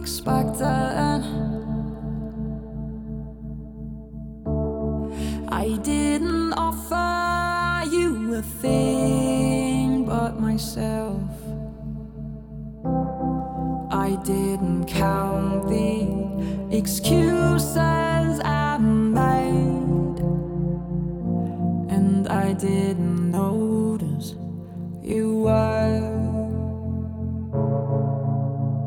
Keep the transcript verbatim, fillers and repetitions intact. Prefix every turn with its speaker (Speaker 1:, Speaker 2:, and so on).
Speaker 1: expected. I didn't offer you a thing but myself. I didn't count the excuses I made, and I didn't notice you were